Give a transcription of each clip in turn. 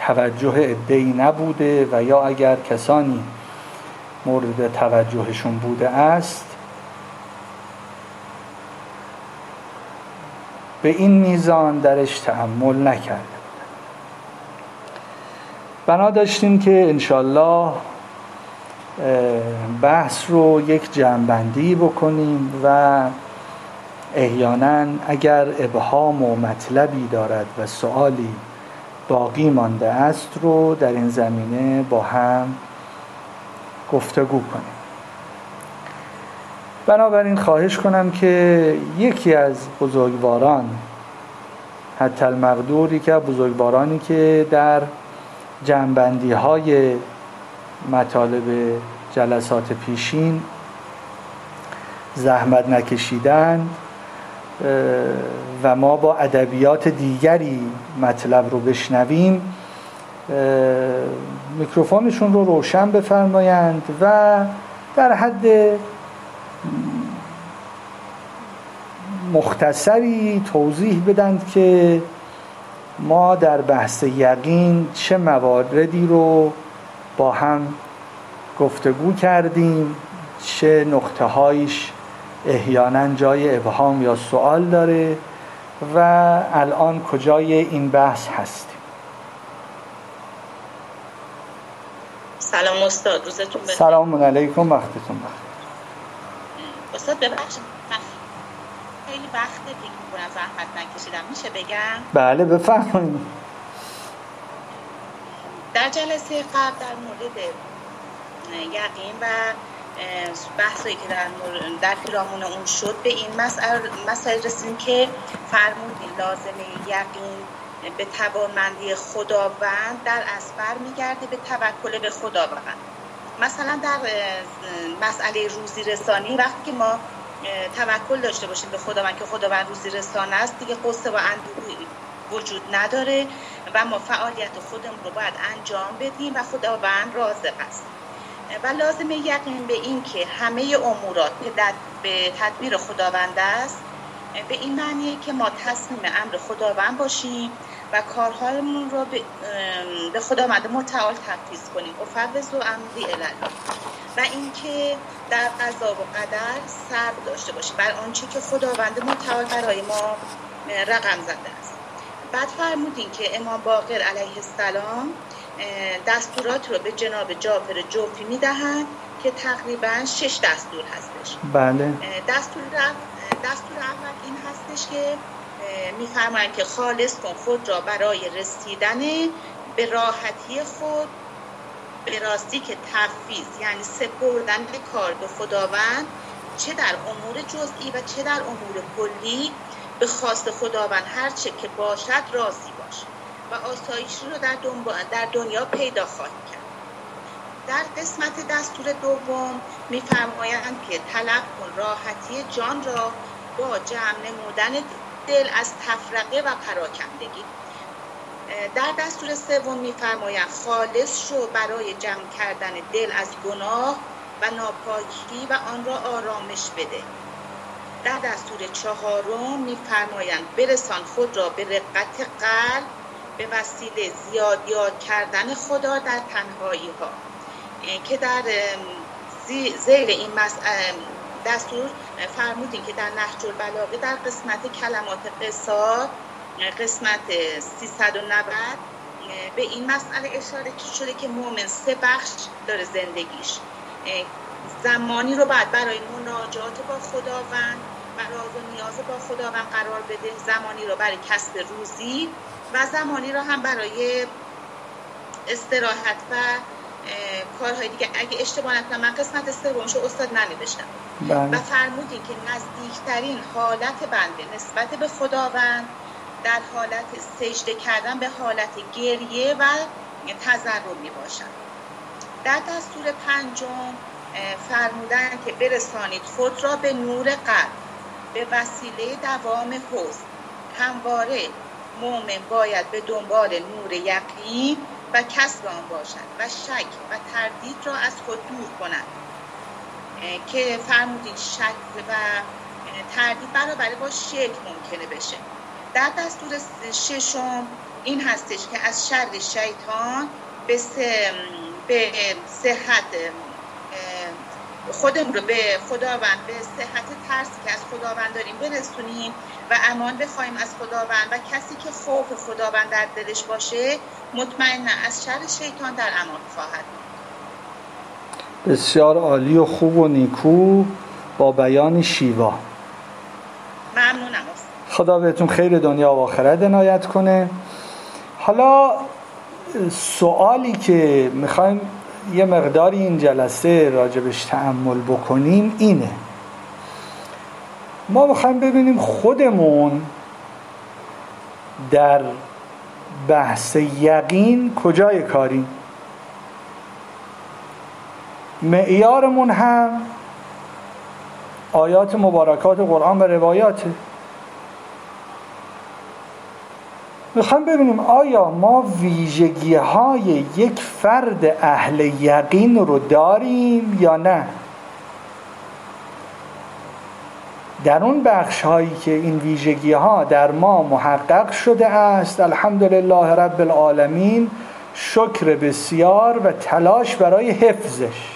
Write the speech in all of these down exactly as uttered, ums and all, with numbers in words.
توجه عده‌ای نبوده و یا اگر کسانی مورد توجهشون بوده است به این میزان درش تأمل نکرده. بنا داشتیم که انشالله بحث رو یک جمع‌بندی بکنیم و احیانا اگر ابهام و مطلبی دارد و سوالی باقی مانده است رو در این زمینه با هم گفتگو کنیم. بنابراین خواهش کنم که یکی از بزرگواران حتی المقدوری که بزرگوارانی که در جمع‌بندی های مطالب جلسات پیشین زحمت نکشیدن و ما با ادبیات دیگری مطلب رو بشنویم میکروفونشون رو روشن بفرمایند و در حد مختصری توضیح بدند که ما در بحث یقین چه مواردی رو با هم گفتگو کردیم، چه نقطه هایش احیانا جای ابهام یا سوال داره و الان کجای این بحث هستیم. سلام استاد، روزتون بخیر. سلام علیکم، وقتتون بخیر. استاد ببخشید من خیلی وقت دیگه می‌کنم زحمت نکشیدم، میشه بگم؟ بله بفرمایید. در جلسه قبل در مورد یقین و بحثی که در مورد در پیرامون اون شد به این مسائل مسائل رسیدیم که فرمودین لازمه یقین به توانمندی خداوند در اصل برمیگرده به توکل به خداوند. مثلا در مسئله روزی رسانی وقتی که ما توکل داشته باشیم به خداوند که خداوند روزی رسان است، دیگه قصه و اندوهی وجود نداره و ما فعالیت خودمون رو باید انجام بدیم و خداوند رازق است. و لازمه یقین به این که همه امورات به تدبیر خداوند است، به این معنیه که ما تسلیم امر خداوند باشیم و کارهایمون رو به خداوند متعال تفویض کنیم و فوض و امری الی الله، و اینکه در قضا و قدر صبر داشته باشیم بر آنچه که خداوند متعال برای ما رقم زده است. بعد فرمودین که امام باقر علیه السلام دستورات رو به جناب جعفر جوفی میدهند که تقریبا شش دستور هستش. بله. دستور دستور اول این هستش که میفرمایند که خالص کن خود را برای رسیدن به راحتی خود به راستی که تفویض یعنی سپردن به کار به خداوند، چه در امور جزئی و چه در امور کلی، به خواست خداوند هر چه که باشد راضی باش و آسایش رو در, در دنیا پیدا خواهی کرد. در قسمت دستور دوم میفرمایند که طلب کن راحتی جان را با جمع نمودن دل از تفرقه و پراکندگی. در دستور سوم میفرمایند خالص شو برای جمع کردن دل از گناه و ناپاکی و آن را آرامش بده. در دستور چهارم میفرمایند برسان خود را به رقت قلب به وسیله زیاد یاد کردن خدا در تنهایی ها، که در ذیل این دستور فرمودین که در نهج البلاغه در قسمت کلمات قصار قسمت سیصد و نود به این مسئله اشاره شده که مؤمن سه بخش داره زندگیش. زمانی رو بعد برای مناجات با خداوند و راز و نیاز با خداوند قرار بده، زمانی رو برای کسب روزی و زمانی رو هم برای استراحت و کارهای دیگه. اگه اشتباه نکنم من قسمت سومشو استاد ننوشتم. و فرمودین که نزدیکترین حالت بنده نسبت به خداوند در حالت سجده کردن به حالت گریه و تضرع می باشد. در دستور پنجم فرمودن که برسانید خود را به نور قلب به وسیله دوام حوض. همواره مؤمن باید به دنبال نور یقین و کسب آن باشد و شک و تردید را از خود دور کند، که فرمودید شک و تردید برابر با شک ممکنه بشه. در دستور ششم این هستش که از شر شیطان به به صحت خودمون رو به خداوند، به صحت ترسی که از خداوند داریم برسونیم و امان بخوایم از خداوند، و کسی که خوف خداوند در دلش باشه مطمئنا از شر شیطان در امان خواهد. بسیار عالی و خوب و نیکو با بیان شیوا. ممنونم. خدا بهتون خیر دنیا و آخرت عنایت کنه. حالا سوالی که میخوایم یه مقداری این جلسه راجبش تأمل بکنیم اینه: ما میخوایم ببینیم خودمون در بحث یقین کجای کاریم. معیارمون هم آیات مبارکات قرآن و روایاته. میخوایم ببینیم آیا ما ویژگی های یک فرد اهل یقین رو داریم یا نه. در اون بخش هایی که این ویژگی ها در ما محقق شده است، الحمدلله رب العالمین، شکر بسیار و تلاش برای حفظش.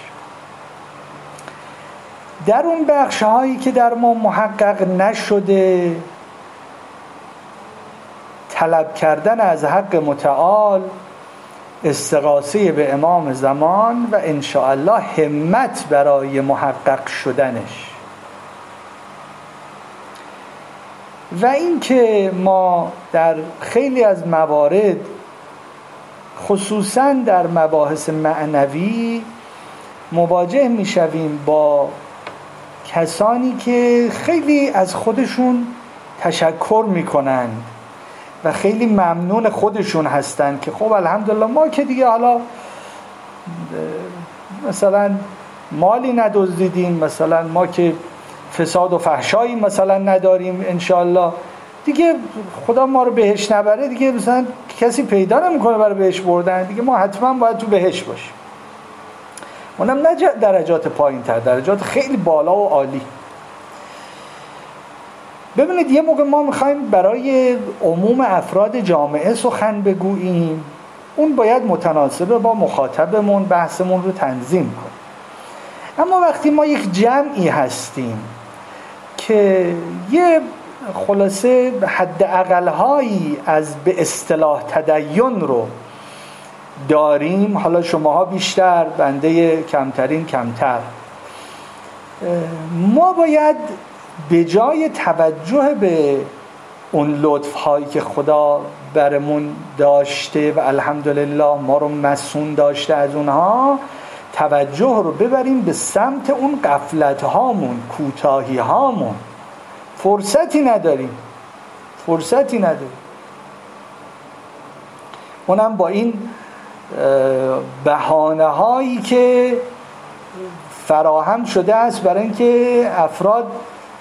در اون بخش هایی که در ما محقق نشده، طلب کردن از حق متعال، استغاثه به امام زمان و انشاءالله همت برای محقق شدنش. و اینکه ما در خیلی از موارد، خصوصا در مباحث معنوی، مواجه میشویم با کسانی که خیلی از خودشون تشکر میکنند و خیلی ممنون خودشون هستن که خب الحمدلله ما که دیگه حالا مثلا مالی ندزدیدیم، مثلا ما که فساد و فحشایی مثلا نداریم، انشالله دیگه خدا ما رو بهش نبره، دیگه مثلا کسی پیدا نمیکنه برای بهش بردن، دیگه ما حتما باید تو بهش باشیم. اونم نه درجات پایین تر، درجات خیلی بالا و عالی. ببینید یه موقع ما میخوایم برای عموم افراد جامعه سخن بگوییم، اون باید متناسب با مخاطبمون بحثمون رو تنظیم کنیم. اما وقتی ما یک جمعی هستیم که یه خلاصه حد اقل‌هایی از به اصطلاح تدین رو داریم، حالا شماها بیشتر، بنده کمترین کمتر، ما باید به جای توجه به اون لطف هایی که خدا برمون داشته و الحمدلله ما رو مسئول داشته از اونها، توجه رو ببریم به سمت اون غفلت هامون، کوتاهی هامون. فرصتی نداریم فرصتی نداریم اونم با این بهانه هایی که فراهم شده است برای اینکه افراد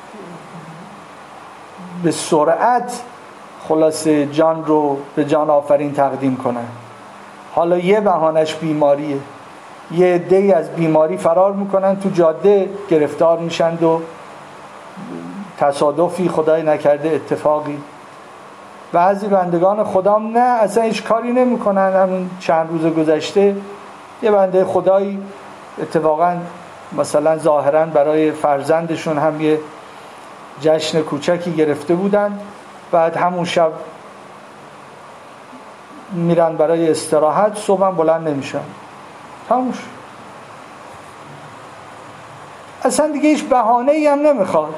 به سرعت خلاصه جان رو به جان آفرین تقدیم کنن. حالا یه بهانش بیماریه، یه عده‌ای از بیماری فرار میکنن، تو جاده گرفتار میشن و تصادفی خدای نکرده اتفاقی. بعضی بندگان خدام نه، اصلا هیچ کاری نمیکنن. همین چند روز گذشته یه بنده خدایی اتفاقا مثلا ظاهرا برای فرزندشون هم یه جشن کوچکی گرفته بودن، بعد همون شب میرن برای استراحت، صبح بلند نمیشن، تموش. اصلا دیگه هیچ بهانه‌ای هم نمیخواد.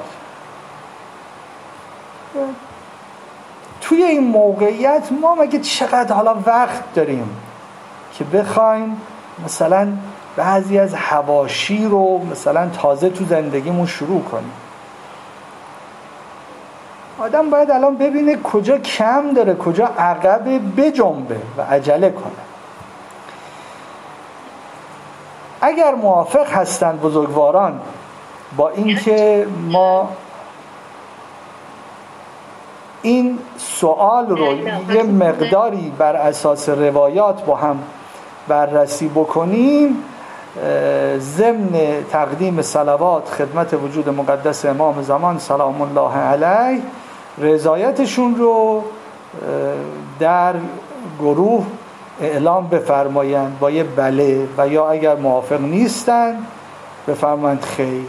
توی این موقعیت ما مگه چقدر حالا وقت داریم که بخوایم مثلا بعضی از حواشی رو مثلا تازه تو زندگیمون شروع کنیم؟ آدم باید الان ببینه کجا کم داره، کجا عقب بجنبه و عجله کنه. اگر موافق هستند بزرگواران با اینکه ما این سوال رو یه مقداری بر اساس روایات با هم بررسی بکنیم، ضمن تقدیم صلوات خدمت وجود مقدس امام زمان سلام الله علیه رضایتشون رو در گروه اعلام بفرمایند با یه بله، و یا اگر موافق نیستند بفرمایند خیر.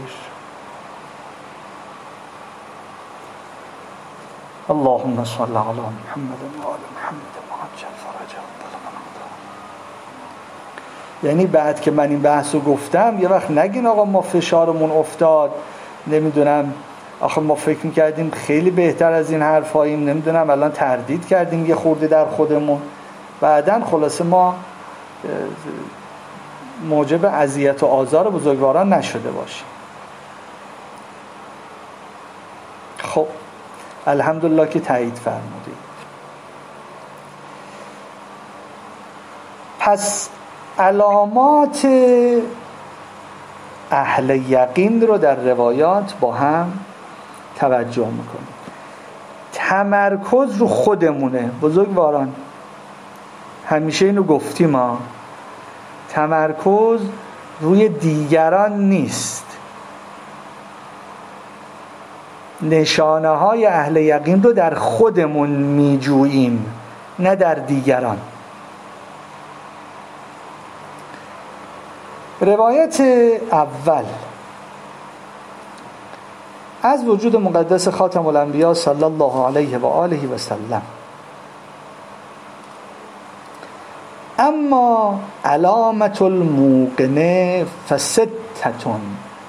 اللهم صل علی محمد و آل محمد وعجل فرجهم. یعنی بعد که من این بحث رو گفتم یه وقت نگین آقا ما فشارمون افتاد، نمیدونم آخه ما فکر میکردیم خیلی بهتر از این حرفاییم، نمیدونم الان تردید کردیم یه خورده در خودمون، بعدن خلاصه ما موجب اذیت و آزار بزرگواران نشده باشیم. خب الحمدلله که تایید فرمودید. پس علامات اهل یقین رو در روایات با هم توجه میکنیم. تمرکز رو خودمونه بزرگواران، همیشه اینو گفتیم ما، تمرکز روی دیگران نیست. نشانه های اهل یقین رو در خودمون میجوییم نه در دیگران. روایت اول از وجود مقدس خاتم الانبیا صلی الله علیه و آله و سلم. اما علامت الموقنه فستتون،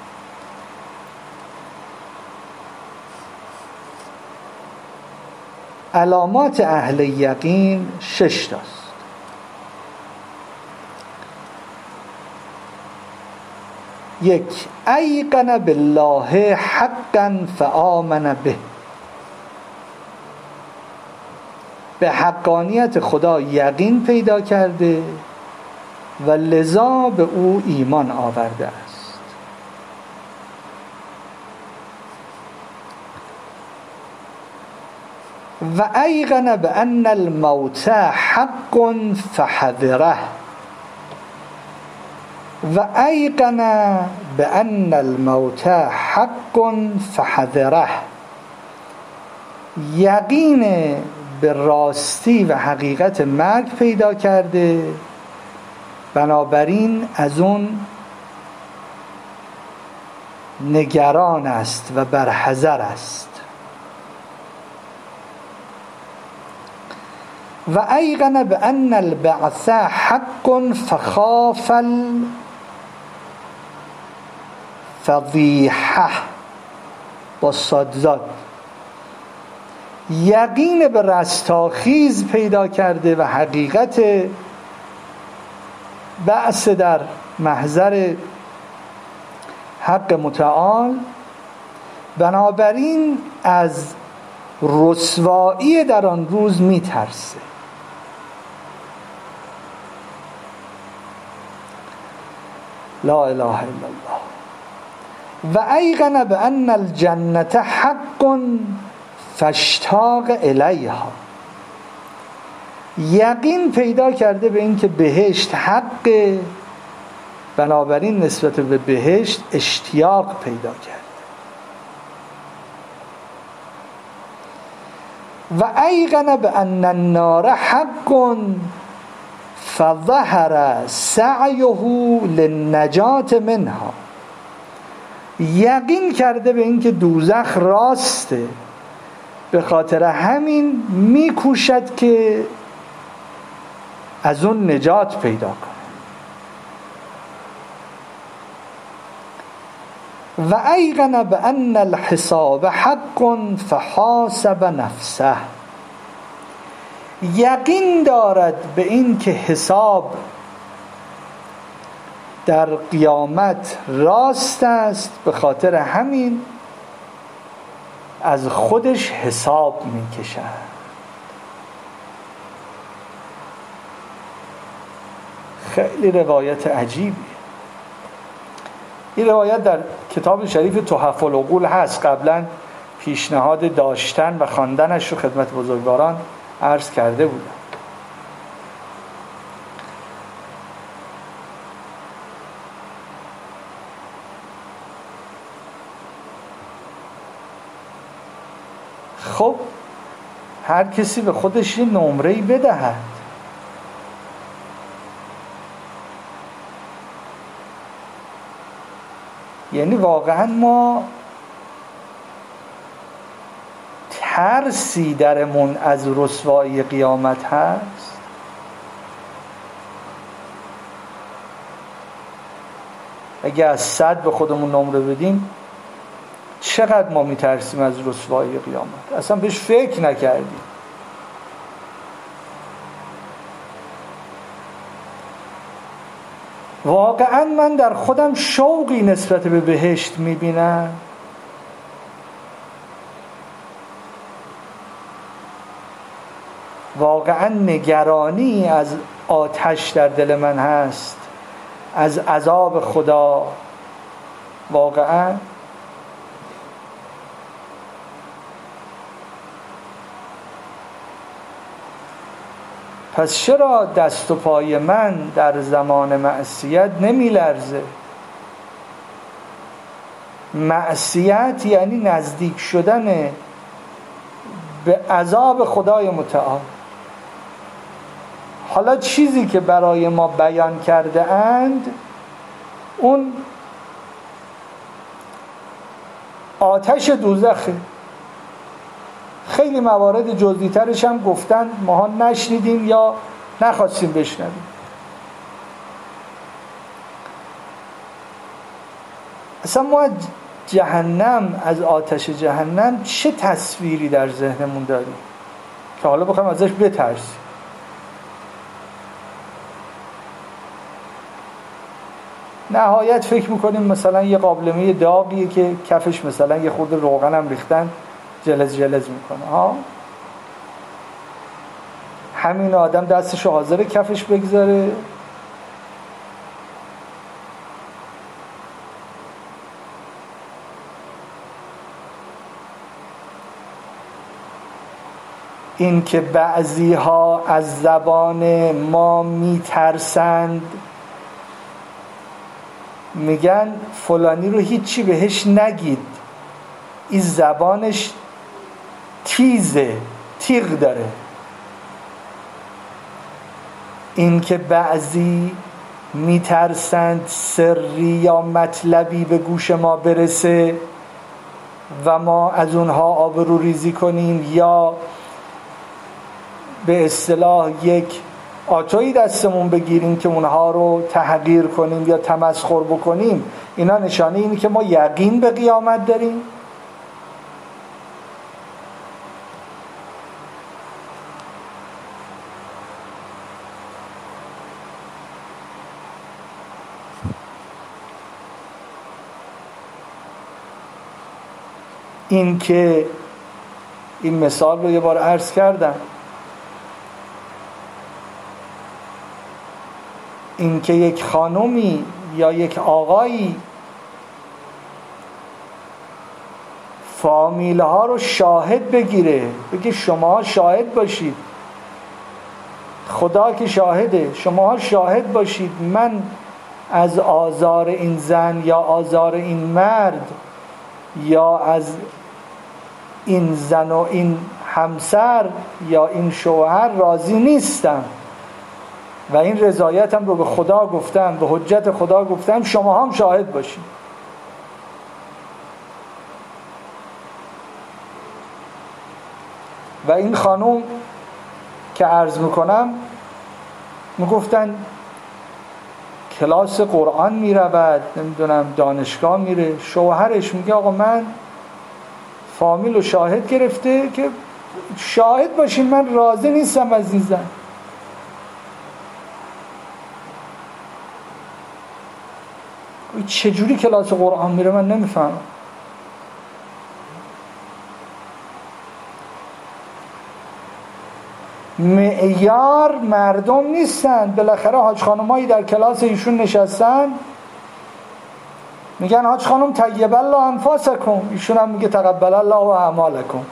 علامات اهل یقین شش تاست. یک، ایقن بالله حقا فآمن به، به حقانیت خدا یقین پیدا کرده و لذا به او ایمان آورده است. و ایقن بأن الموت حق فحذره، و ایقن بأن الموت حق فحذره، یقین به راستی و حقیقت مرگ پیدا کرده، بنابراین از اون نگران است و برحذر است. و ایقن بأن البعث حق فخاف الفضیحه با صادزاد، یقین به رستاخیز پیدا کرده و حقیقت بعث در محضر حق متعال، بنابراین از رسوایی در آن روز میترسه. لا اله الا الله. و ایقن بأن الجنة حق فاشتاق الیها، یقین پیدا کرده به این که بهشت حق، بنابراین نسبت به بهشت اشتیاق پیدا کرده. و ایقن بأن النار حق فظهر سعیه للنجات منها، یقین کرده به این که دوزخ راسته، به خاطر همین میکوشد که از اون نجات پیدا کنه. و ایقن بأن الحساب حق فحاسب نفسه، یقین دارد به این که حساب در قیامت راست است، به خاطر همین از خودش حساب میکشد. خیلی روایت عجیبی. این روایت در کتاب شریف تحف العقول هست، قبلا پیشنهاد داشتن و خواندنش رو خدمت بزرگواران عرض کرده بودم. خب هر کسی به خودش یه نمره‌ای بدهد. یعنی واقعا ما ترسی درمون از رسوایی قیامت هست؟ اگه از صد به خودمون نمره بدیم چقدر ما میترسیم از رسوایی قیامت؟ اصلا بهش فکر نکردیم. واقعا من در خودم شوقی نسبت به بهشت میبینم؟ واقعا نگرانی از آتش در دل من هست، از عذاب خدا؟ واقعا پس چرا دست و پای من در زمان معصیت نمی لرزه؟ معصیت یعنی نزدیک شدن به عذاب خدای متعال. حالا چیزی که برای ما بیان کرده اند اون آتش دوزخه. خیلی موارد جزئی ترش هم گفتن، ماها نشنیدیم یا نخواستیم بشنویم. اصلا ما جهنم، از آتش جهنم چه تصویری در ذهنمون داریم که حالا بخوایم ازش بترسیم؟ نهایت فکر میکنیم مثلا یه قابلمه داغیه که کفش مثلا یه خورده روغن هم ریختن جلز جلز میکنه ها. همین آدم دستشو حاضر کفش بگذاره؟ این که بعضی ها از زبان ما میترسند، میگن فلانی رو هیچی بهش نگید، این زبانش تیزه، تیغ داره. این که بعضی میترسند سری یا مطلبی به گوش ما برسه و ما از اونها آبرو ریزی کنیم یا به اصطلاح یک آتویی دستمون بگیریم که اونها رو تحقیر کنیم یا تمسخر بکنیم، اینا نشانه اینه که ما یقین به قیامت داریم؟ این که این مثال رو یه بار عرض کردم، این که یک خانومی یا یک آقایی فامیله ها رو شاهد بگیره، بگه شما شاهد باشید، خدا که شاهده، شما شاهد باشید من از آزار این زن یا آزار این مرد یا از این زن و این همسر یا این شوهر راضی نیستم و این رضایتم رو به خدا گفتم، به حجت خدا گفتم، شما هم شاهد باشید. و این خانوم که عرض میکنم میگفتن کلاس قرآن میرود، نمیدونم دانشگاه میره، شوهرش میگه آقا من فامیل و شاهد گرفته که شاهد باشین من راضی نیستم از این زن. چجوری کلاس قرآن میره من نمیفهمم. معیار مردم نیستن. بالاخره حاج خانمایی در کلاس ایشون نشستن میگن حاج خانم طیب الله انفاسکم، ایشون هم میگه تقبل الله و اعمالکم.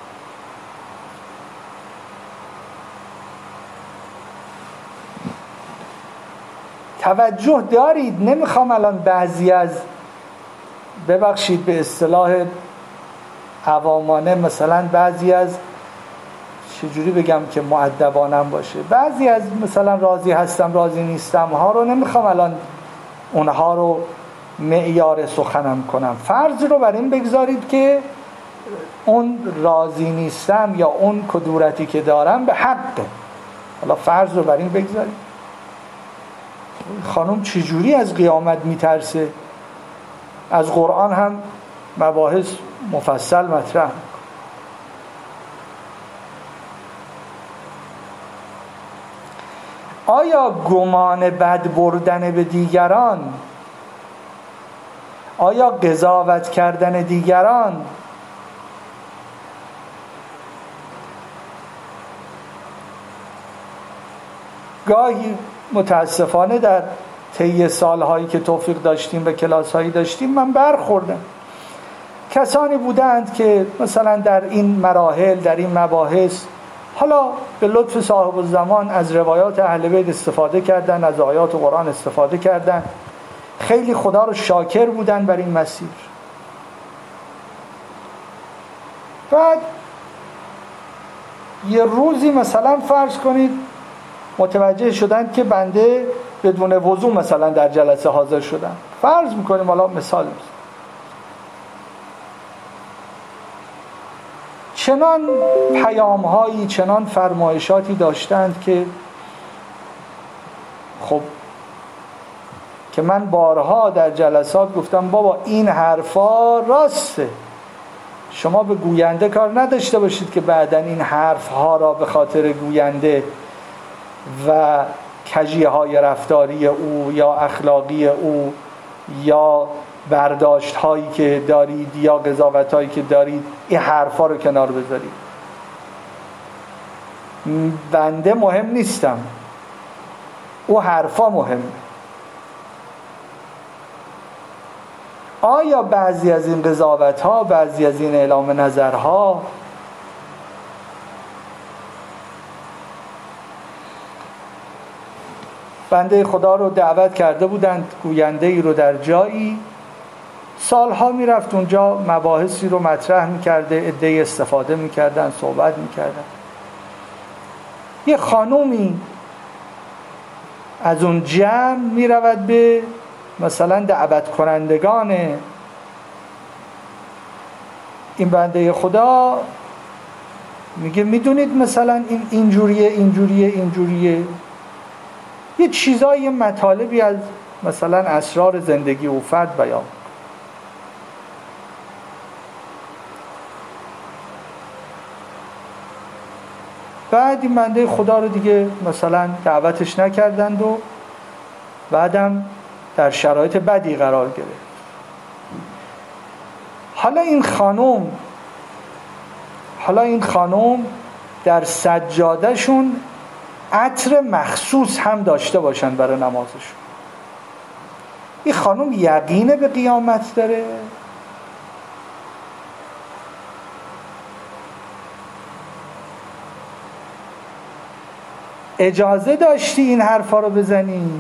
توجه دارید؟ نمیخوام الان بعضی از، ببخشید به اصطلاح عوامانه مثلا بعضی از چجوری بگم که مؤدبانم باشه، بعضی از مثلا راضی هستم راضی نیستم ها رو نمیخوام الان اونها رو معیار سخنم کنم. فرض رو بر این بگذارید که اون راضی نیستم یا اون کدورتی که دارم به حقه. حالا فرض رو بر این بگذارید. خانم چجوری از قیامت میترسه؟ از قرآن هم مباحث مفصل مطرح. آیا گمان بد بردن به دیگران، آیا قضاوت کردن دیگران گاهی متاسفانه در طی سالهایی که توفیق داشتیم و کلاس‌هایی داشتیم من برخوردم، کسانی بودند که مثلا در این مراحل در این مباحث حالا به لطف صاحب الزمان از روایات اهل بیت استفاده کردن، از آیات قرآن استفاده کردن، خیلی خدا رو شاکر بودن بر این مسیر. بعد یه روزی مثلا فرض کنید متوجه شدند که بنده بدون وضو مثلا در جلسه حاضر شدم، فرض میکنیم حالا مثال میزنم، چنان پیام هایی چنان فرمایشاتی داشتند که خب که من بارها در جلسات گفتم بابا این حرفا راسته، شما به گوینده کار نداشته باشید که بعداً این حرف ها را به خاطر گوینده و کجیه های رفتاری او یا اخلاقی او یا برداشت هایی که دارید یا قضاوت هایی که دارید این حرفا رو کنار بذارید. بنده مهم نیستم، او حرفا مهمه. آیا بعضی از این قضاوت ها، بعضی از این اعلام نظرها بنده خدا رو دعوت کرده بودند گوینده ای رو در جایی، سالها میرفت اونجا مباحثی رو مطرح میکرده، عده‌ای استفاده میکردن، صحبت میکردن، یه خانومی از اون جمع میرود به مثلا دعوت کنندگان این بنده خدا، میگه میدونید مثلا این اینجوریه اینجوریه اینجوریه، یه چیزایی مطالبی از مثلا اسرار زندگی و فرد بیان. بعد این بنده خدا رو دیگه مثلا دعوتش نکردند و بعدم در شرایط بدی قرار گرفت. حالا این خانم حالا این خانم در سجادهشون عطر مخصوص هم داشته باشن برای نمازشون. این خانم یقینه به قیامت داره؟ اجازه داشتی این حرفا رو بزنی؟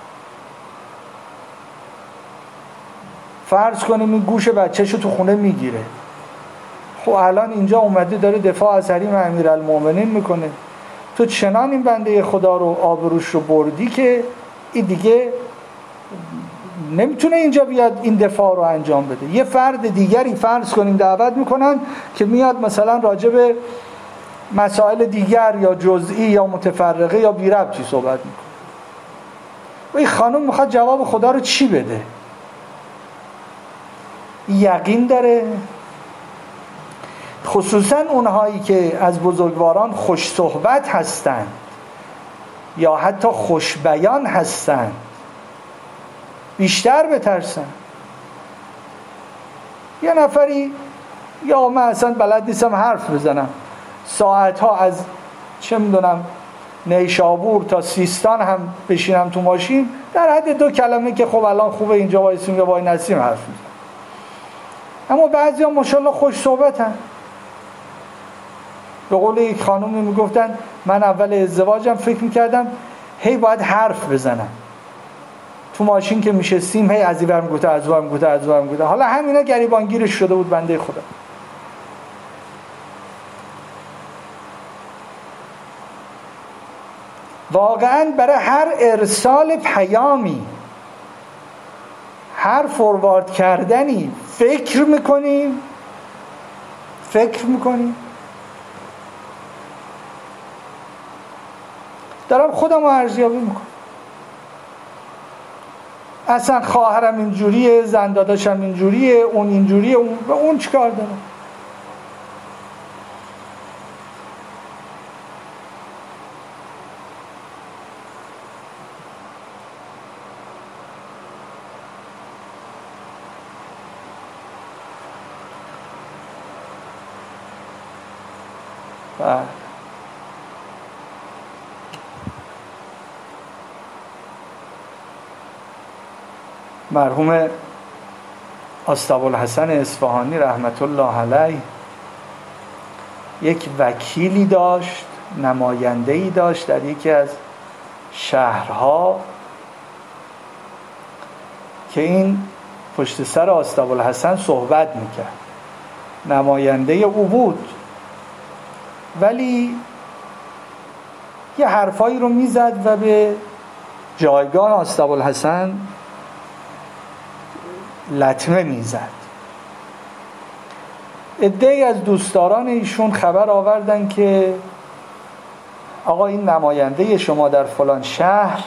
فرض کنیم این گوش بچه‌شو تو خونه میگیره، خب الان اینجا اومده داره دفاع از حریم امیرالمومنین میکنه، تو چنان این بنده خدا رو آبروش رو بردی که این دیگه نمیتونه اینجا بیاد این دفاع رو انجام بده. یه فرد دیگری فرض کنیم دعوت میکنن که میاد مثلا راجع به مسائل دیگر یا جزئی یا متفرقه یا بی ربطی صحبت میکنه و این خانم میخواد جواب خدا رو چی بده؟ یقین داره؟ خصوصا اونهایی که از بزرگواران خوش صحبت هستند یا حتی خوش بیان هستند بیشتر بترسن. یه نفری یا من اصلا بلد نیستم حرف بزنم، ساعتها از چه میدونم نیشابور تا سیستان هم بشینم تو ماشین، در حد دو کلمه که خب الان خوبه اینجا وایسیم یا وای نسیم حرف میزنم. اما بعضی ها ماشاءالله خوش صحبت هم. به قول یک خانومی میگفتن من اول ازدواجم فکر میکردم هی باید حرف بزنم، تو ماشین که میشستیم هی از این برم گوته از اون برم گوته از اون برم گوته. حالا همینا گریبانگیرش شده بود بنده خدا. واقعا برای هر ارسال پیامی، هر فوروارد کردنی فکر میکنیم فکر میکنیم دارم خودم رو ارزیابی میکنم. اصلا خواهرم اینجوریه، زنداداشم اینجوریه، اون اینجوریه، اون به اون چیکار دارم؟ بله. مرحوم آستاب‌الحسن اصفهانی رحمت الله علیه یک وکیلی داشت، نماینده‌ای داشت در یکی از شهرها که این پشت سر آستاب‌الحسن صحبت میکرد، نماینده او بود، ولی یه حرفایی رو میزد و به جایگاه آستاب‌الحسن لطمه میزد. عده‌ای از دوستداران ایشون خبر آوردن که آقا این نماینده شما در فلان شهر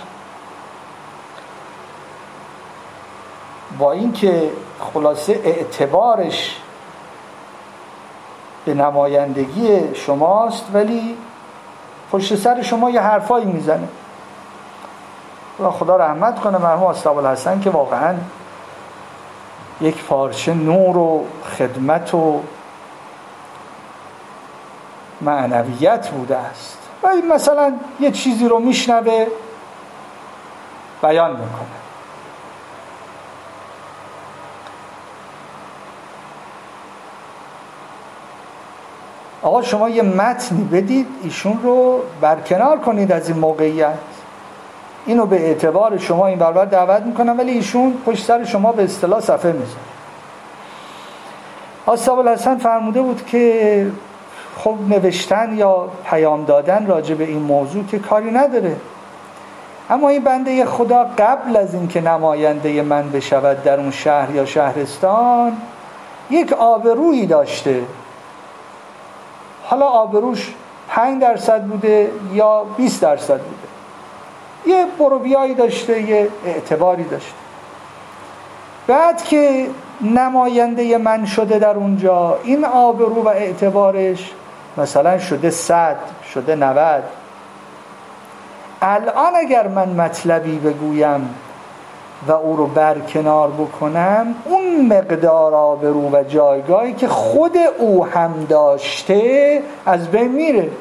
با اینکه خلاصه اعتبارش به نمایندگی شماست ولی پشت سر شما یه حرفایی میزنه. و خدا رحمت کنه مرحوم آستاب‌الحسن که واقعا یک پارچه نور و خدمت و معنویت بوده است و این مثلا یه چیزی رو میشنوه بیان میکنه. آقا شما یه متنی بدید ایشون رو برکنار کنید از این موقعیت، اینو به اعتبار شما این برابر دعوت میکنم، ولی ایشون پشت سر شما به اصطلاح صفحه میزن. آستاب‌الحسن فرموده بود که خب نوشتن یا پیام دادن راجع به این موضوع که کاری نداره، اما این بنده خدا قبل از اینکه نماینده من بشود در اون شهر یا شهرستان یک آبرویی داشته، حالا آبروش پنج درصد بوده یا بیست درصد بوده، یه بروبیایی داشته، یه اعتباری داشته. بعد که نماینده من شده در اونجا، این آبرو و اعتبارش مثلا شده صد، شده نود. الان اگر من مطلبی بگویم و او رو برکنار بکنم، اون مقدار آبرو و جایگاهی که خود او هم داشته از بین میره.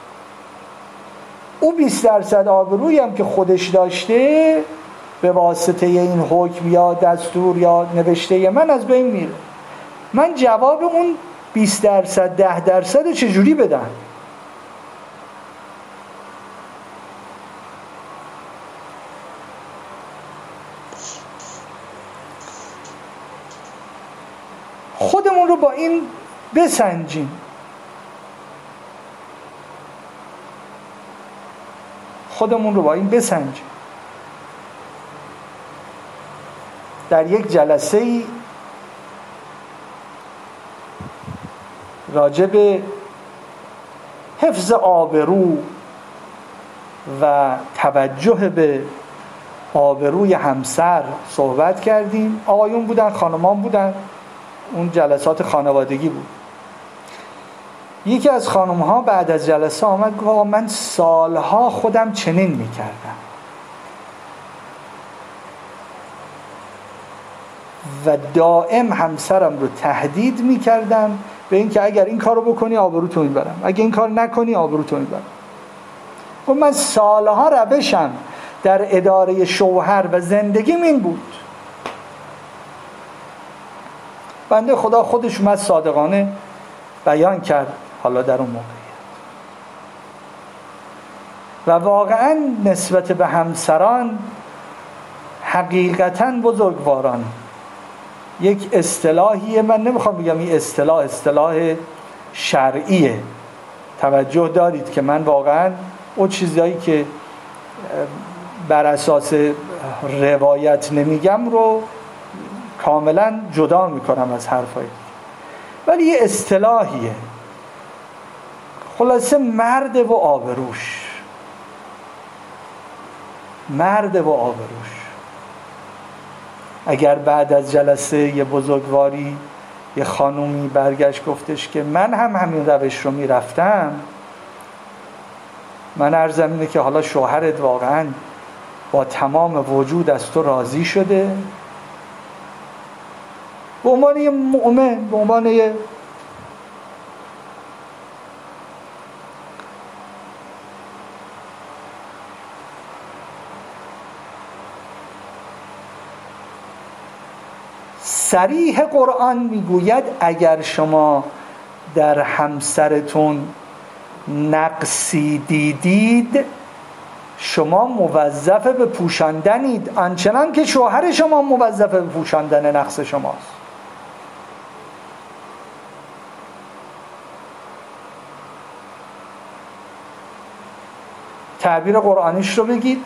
او بیست درصد آبرویی هم که خودش داشته به واسطه این حکم یا دستور یا نوشته من از بین میره. من جواب اون بیست درصد ده درصد چجوری بدم؟ خودمون رو با این بسنجیم. خودمون رو با این بسنجیم. در یک جلسه‌ای راجع به حفظ آبرو و توجه به آبروی همسر صحبت کردیم. آقایون بودن، خانمان بودن، اون جلسات خانوادگی بود. یکی از خانم‌ها بعد از جلسه آمد گفت آقا من سالها خودم چنین میکردم و دائم همسرم رو تهدید میکردم به این که اگر این کار رو بکنی آبروتو میبرم، اگر این کار نکنی آبروتو میبرم. و من سالها روشم در اداره شوهر و زندگیم این بود. بنده خدا خودش اومد صادقانه بیان کرد حالا در اون موقعیت و واقعا نسبت به همسران حقیقتا بزرگواران یک اصطلاحیه، من نمیخوام بگم این اصطلاح اصطلاح شرعیه، توجه دارید که من واقعا اون چیزایی که بر اساس روایت نمیگم رو کاملا جدا میکنم از حرفای دیگه، ولی یه اصطلاحیه. خلاصه مرد و آبروش، مرد و آبروش. اگر بعد از جلسه یه بزرگواری یه خانومی برگشت گفتش که من هم همین روش رو میرفتم، من عرضم اینه که حالا شوهرت واقعا با تمام وجود از تو راضی شده، به عنوان یه مؤمن، به عنوان یه صریح قرآن میگوید اگر شما در همسرتون نقصی دیدید شما موظف به پوشاندنید، آنچنان که شوهر شما موظف به پوشاندن نقص شماست. تعبیر قرآنیش رو بگید.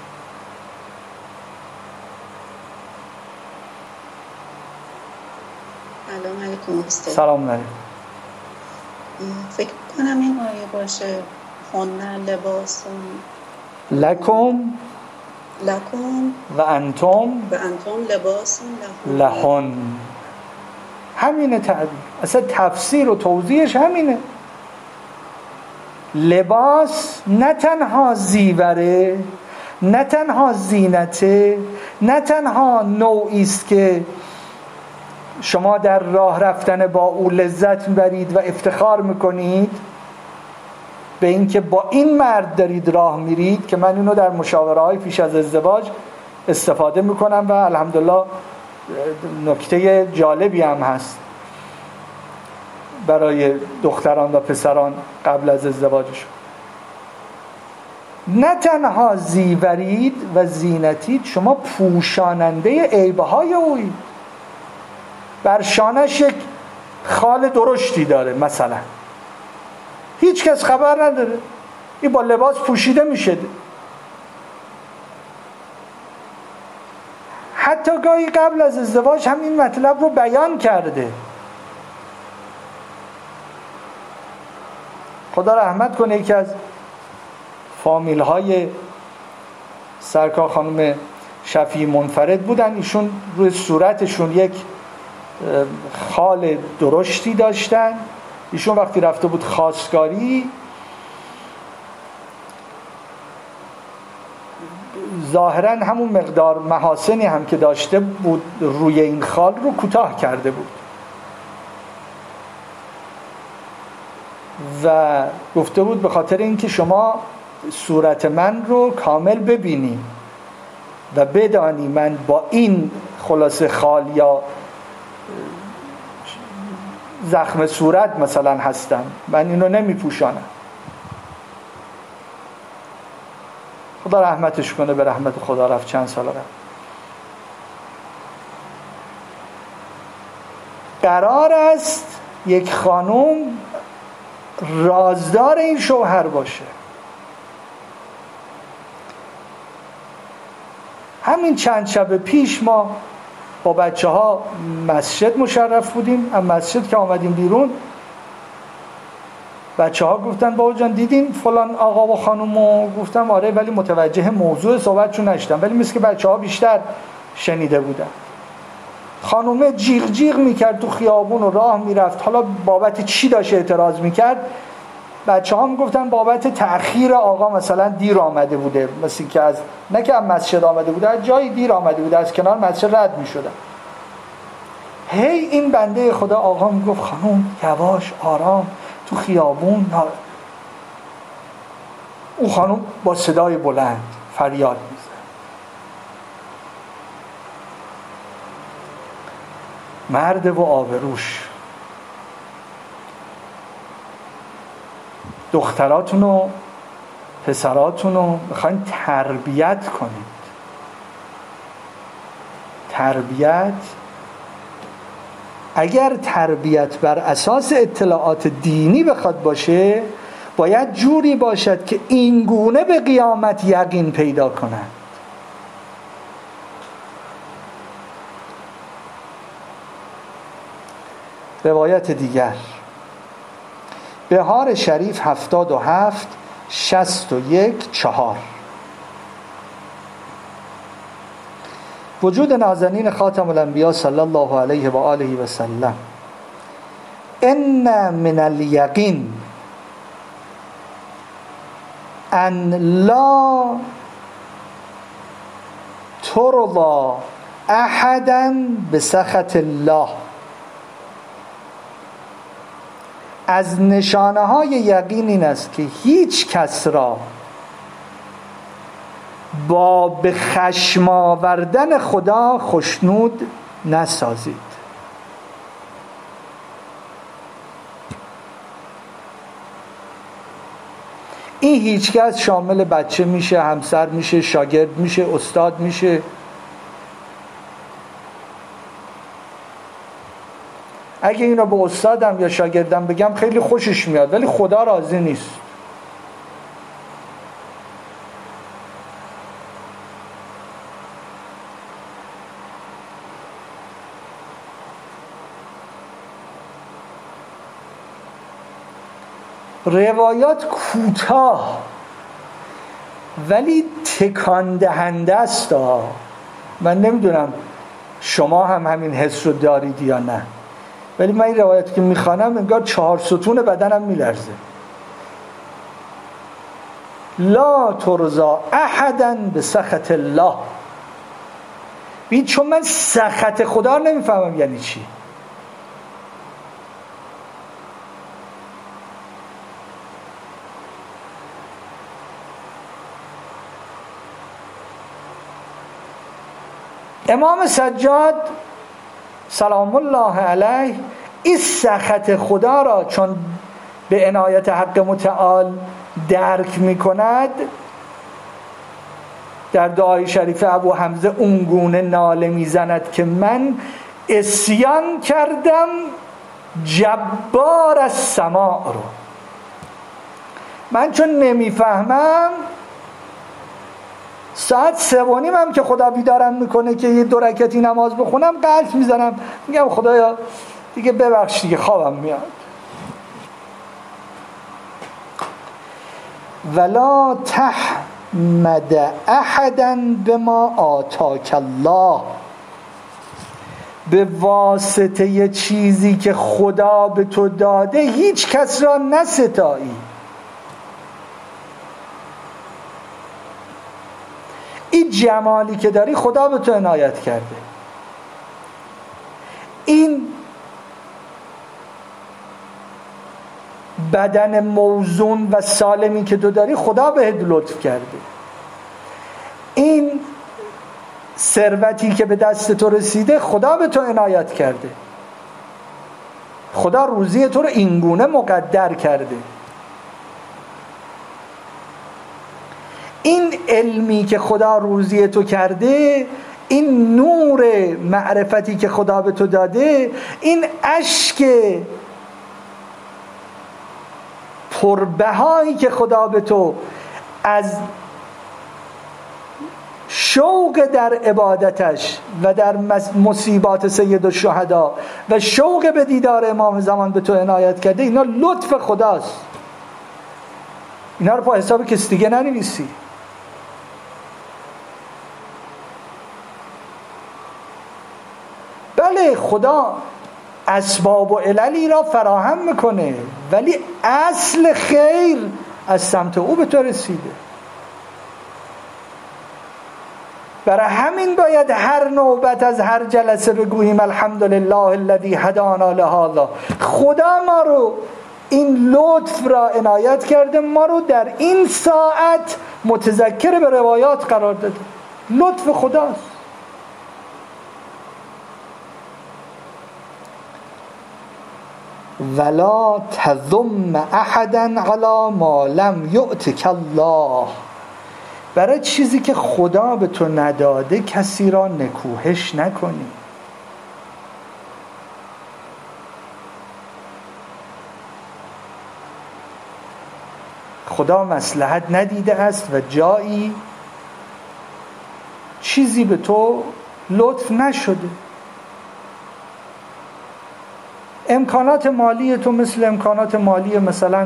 سلام علیکم استاد. سلام علیکم. فکر کنم این آیه باشه هن لباسون لکم لکم و انتم و انتم لباسون لهن. همینه تعبیر، اصلا تفسیر و توضیحش همینه. لباس نه تنها زیوره، نه تنها زینته، نه تنها نوعی است که شما در راه رفتن با او لذت میبرید و افتخار میکنید به اینکه با این مرد دارید راه میرید، که من اینو در مشاوره های پیش از ازدواج استفاده میکنم و الحمدلله نکته جالبی هم هست برای دختران و پسران قبل از ازدواجشون. نه تنها زیورید و زینتید، شما پوشاننده عیبهای اویید. بر شانش یک خال درشتی داره مثلا، هیچ کس خبر نداره، این با لباس پوشیده میشه. حتی گاهی قبل از ازدواج هم این مطلب رو بیان کرده. خدا رحمت کنه، یکی از فامیل های سرکار خانم شفیع منفرد بودن، ایشون روی صورتشون یک خال درشتی داشتن. ایشون وقتی رفته بود خواستگاری ظاهراً همون مقدار محاسنی هم که داشته بود روی این خال رو کوتاه کرده بود و گفته بود به خاطر اینکه شما صورت من رو کامل ببینی و بدانی من با این خلاصه خال یا زخم صورت مثلا هستم، من اینو نمی پوشانم. خدا رحمتش کنه، به رحمت خدا رفت چند سال قبل. قرار است یک خانم رازدار این شوهر باشه. همین چند شب پیش ما با بچه ها مسجد مشرف بودیم. اما مسجد که آمدیم بیرون بچه ها گفتن بابا جان دیدین فلان آقا و خانومو؟ گفتم آره، ولی متوجه موضوع صحبتشون نشدم، ولی مثل که بچه ها بیشتر شنیده بودن. خانومه جیغ جیغ میکرد تو خیابون و راه میرفت، حالا بابت چی داشت اعتراض میکرد؟ بچه ها میگفتن بابت تأخیر آقا مثلا دیر آمده بوده، مثل که از نه که از مسجد آمده بوده، از جایی دیر آمده بوده، از کنار مسجد رد میشدن. هی این بنده خدا آقا میگفت خانوم یواش آرام تو خیابون. اون خانوم با صدای بلند فریاد میزد. مرد و آبروش. دختراتون و پسراتون رو میخواین تربیت کنید. تربیت، اگر تربیت بر اساس اطلاعات دینی بخواد باشه، باید جوری باشد که این گونه به قیامت یقین پیدا کند. روایت دیگر بهار شریف هفتاد و هفت شست و یک چهار. وجود نازنین خاتم الانبیا صلی الله علیه و آله و سلم. ان من الیقین ان لا ترضى احدا بسخط الله. از نشانه های یقین این است که هیچ کس را با به خشم آوردن خدا خشنود نسازید. این هیچ کس شامل بچه میشه، همسر میشه، شاگرد میشه، استاد میشه. اگه اینو به استادم یا شاگردم بگم خیلی خوشش میاد، ولی خدا راضی نیست. روایات کوتاه ولی تکان دهنده است. من نمیدونم شما هم همین حس رو دارید یا نه، ولی من این روایت که میخوانم انگار چهار ستون بدنم میلرزه. لا ترضى احدا بسخط الله. ببین چون من سخط خدا رو نمیفهمم یعنی چی. امام سجاد سلام الله علیه این سخط خدا را چون به عنایت حق متعال درک می کند، در دعای شریف ابو حمزه اونگونه ناله می زند که من عصیان کردم جبار السماء رو. من چون نمیفهمم ساعت سه و نیم هم که خدا بیدارم میکنه که یه دو رکعتی نماز بخونم قلط میزنم، میگم خدایا دیگه ببخش دیگه خوابم میاد. ولا تحمد احدا بما آتاک الله. به واسطه یه چیزی که خدا به تو داده هیچ کس را نستایی. این جمالی که داری خدا به تو عنایت کرده. این بدن موزون و سالمی که تو داری خدا بهت لطف کرده. این ثروتی که به دست تو رسیده خدا به تو عنایت کرده. خدا روزی تو رو اینگونه مقدر کرده. این علمی که خدا روزی تو کرده، این نور معرفتی که خدا به تو داده، این اشک پربهایی که خدا به تو از شوق در عبادتش و در مصیبات سید الشهدا و شوق به دیدار امام زمان به تو عنایت کرده، اینا لطف خداست. اینا رو پا حساب کسی دیگه ننویسی. بله خدا اسباب و عللی را فراهم میکنه، ولی اصل خیر از سمت او به تو رسیده. برای همین باید هر نوبت از هر جلسه بگوییم الحمدلله الذی هدانا لهذا. خدا ما رو این لطف را عنایت کرده، ما رو در این ساعت متذکر به روایات قرار داده. لطف خداست. ولا تذم احدا علی ما لم یؤتک الله. برای چیزی که خدا به تو نداده کسی را نکوهش نکنی. خدا مصلحت ندیده است و جایی چیزی به تو لطف نشده. امکانات مالی تو مثل امکانات مالی مثلا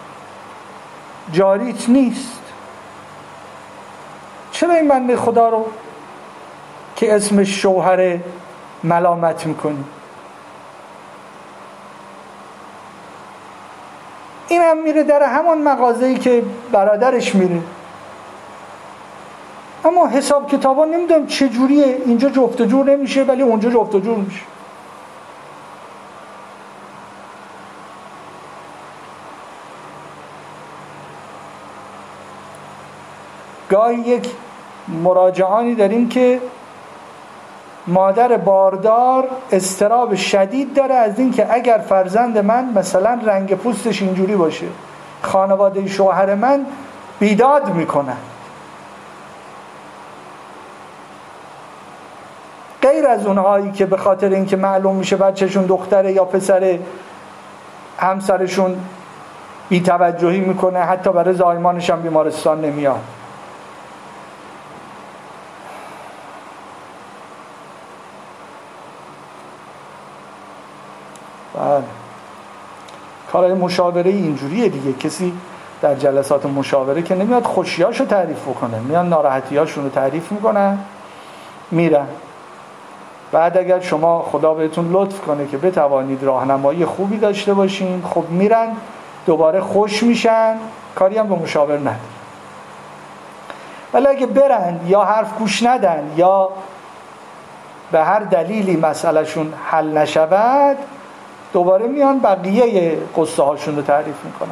جاریت نیست. چرا این بنده خدا رو که اسمش شوهر ملامت میکنی؟ این هم میره در همان مغازه‌ای که برادرش میره، اما حساب کتابا نمیدونم چجوریه، اینجا جفت و جور نمیشه ولی اونجا جفت و جور میشه. گاهی یک مراجعانی داریم که مادر باردار اضطراب شدید داره از این که اگر فرزند من مثلا رنگ پوستش اینجوری باشه خانواده شوهر من بیداد میکنن. غیر از اونهایی که به خاطر اینکه معلوم میشه بچهشون دختره یا پسر همسرشون بی‌توجهی میکنه، حتی برای زایمانش هم بیمارستان نمیاد. بله، کارهای مشاوره اینجوریه دیگه. کسی در جلسات مشاوره که نمیاد خوشیاشو تعریف بکنه، میان ناراحتیاشون رو تعریف میکنن میرن. بعد اگر شما خدا بهتون لطف کنه که بتوانید راهنمایی خوبی داشته باشین، خب میرن دوباره خوش میشن، کاری هم به مشاور نداره. ولی اگه برن یا حرف گوش ندن یا به هر دلیلی مسئلهشون حل نشود، دوباره میان بقیه قصه هاشون رو تعریف میکنن.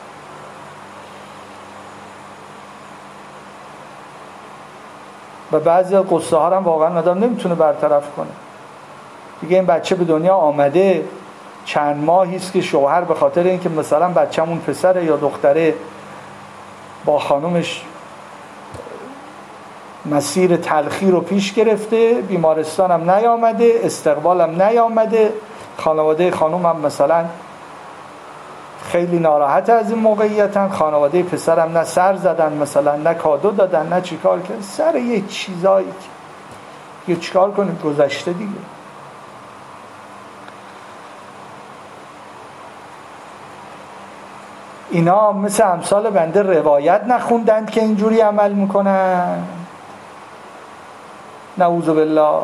و بعضی از قصه ها هم واقعا آدم نمیتونه برطرف کنه. دیگه این بچه به دنیا آمده چند ماهی است که شوهر به خاطر اینکه مثلا بچه‌مون پسره یا دختره با خانومش مسیر تلخی رو پیش گرفته، بیمارستان هم نیامده، استقبال هم نیامده، خانواده خانوم هم مثلا خیلی ناراحت از این موقعیتن، خانواده پسرم نه سر زدن مثلا، نه کادو دادن، نه چیکار کردن، سر یه چیزایی که چیکار کنیم، گذشته دیگه. اینا مثل امثال بنده روایت نخوندند که اینجوری عمل میکنن، نعوذ بالله،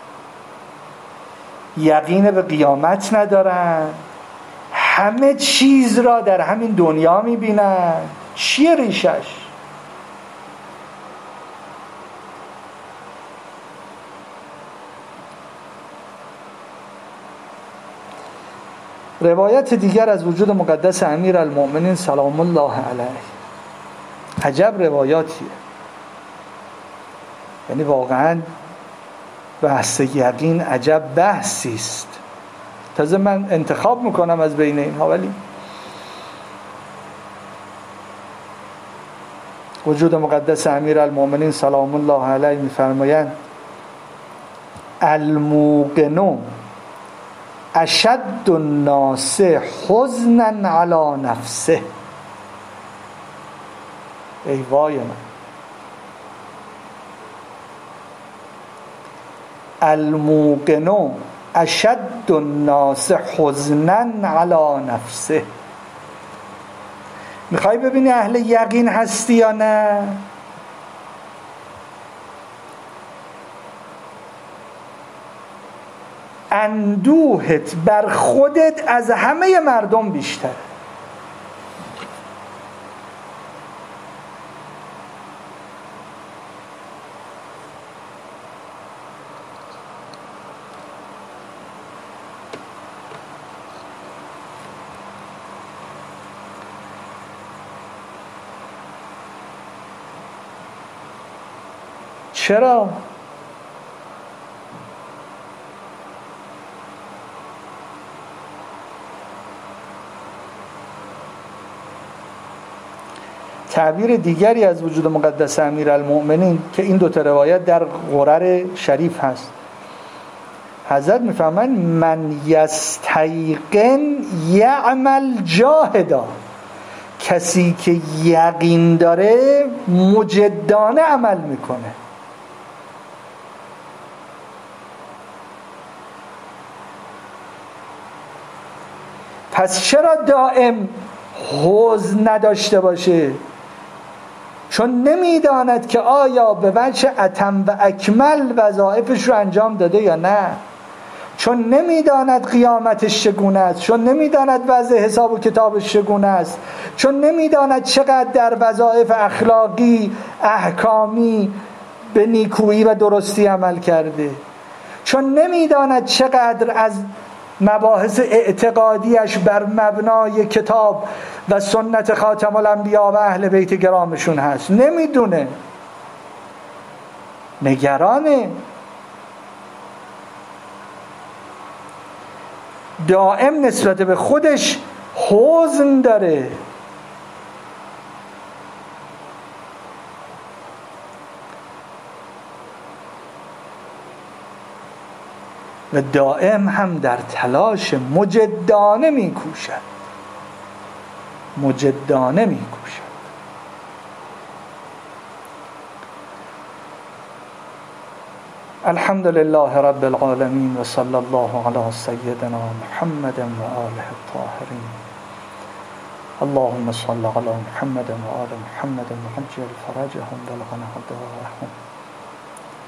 یقین به قیامت ندارن، همه چیز را در همین دنیا میبینن. چیه ریشش؟ روایت دیگر از وجود مقدس امیر المؤمنین سلام الله علیه، عجب روایاتیه. یعنی واقعا بحث یقین عجب بحثی است. تازه من انتخاب میکنم از بین اینها، ولی وجود مقدس امیر المؤمنین سلام الله علیه میفرمایند الموقن اشد الناس حزنا علی نفسه. ای وای من، الموقن اشد الناس حزنا علی نفسه. میخوای ببینی اهل یقین هستی یا نه؟ اندوهت بر خودت از همه مردم بیشتر. چرا؟ تعبیر دیگری از وجود مقدس امیرالمؤمنین که این دو تا روایت در غرر شریف هست، حضرت میفهمن من یستیقن یعمل جاهدا، کسی که یقین داره مجدانه عمل میکنه. پس چرا دائم حزن نداشته باشه؟ چون نمیداند که آیا به وجه اتم و اکمل وظایفش رو انجام داده یا نه، چون نمیداند قیامتش چگونه است، چون نمیداند وضع حساب و کتابش چگونه است، چون نمیداند چقدر در وظایف اخلاقی احکامی به نیکویی و درستی عمل کرده، چون نمیداند چقدر از مباحث اعتقادیش بر مبنای کتاب و سنت خاتم الانبیا و اهل بیت گرامشون هست، نمیدونه، نگرانه، دائم نسبت به خودش حزن داره. و دائم هم در تلاش مجدانه میکوشد مجدانه میکوشد الحمد لله رب العالمين وصلى الله على سيدنا محمد وآله الطاهرين. اللهم صل على محمد وآل محمد وعجل فرجهم بلغنا هداهم.